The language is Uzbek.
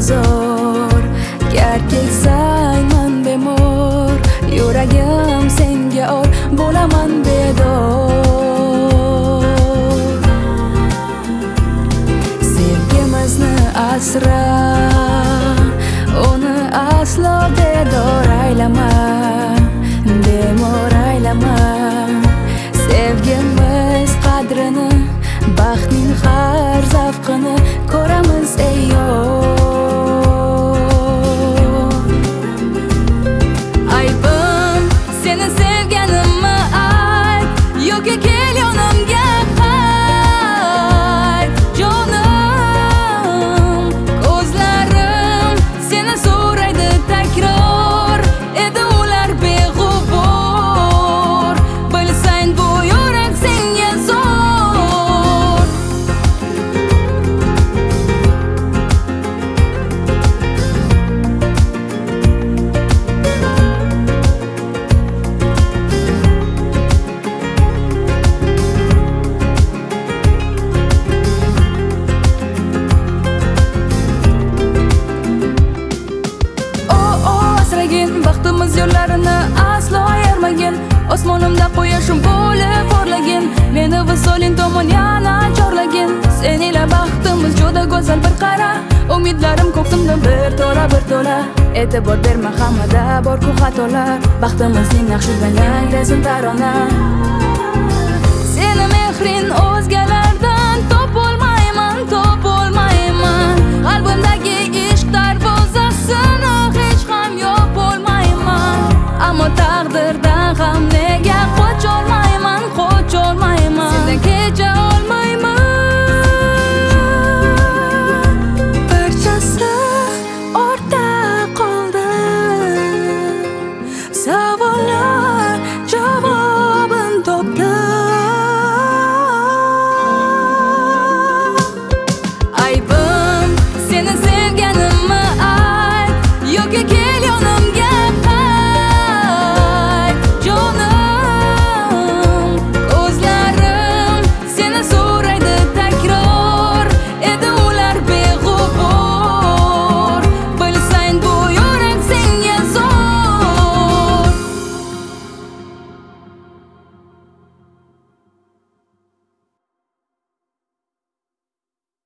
zo'r. Gar kelsang men bemor, yuragim senga or, bo'laman bedor. Sevgimizni asra, uni aslo bedor aylama, bemor aylama. Sevgimiz qadrini, baxtning har zavqini ko'ramiz ey yor. Aybim seni sevganimmi ayt, yoki kel yonimga qayt. Jonim, ko'zlarim seni so'raydi takror, edi ular beg'ubor. Bilsang bu yurak senga zo'r. Baxtimiz yo'llarini aslo ayirmagin, osmonimda quyoshim bo'lib porlagin, meni visoling tomon yana chorlagin. Sen ila baxtimiz juda go'zal bir qara, umidlarim ko'ksimda bir to'la. E'tibor berma, hammada bor-ku xatolar, baxtimizning naqshidan yangrasin tarona. Seni mehrin o'zgalar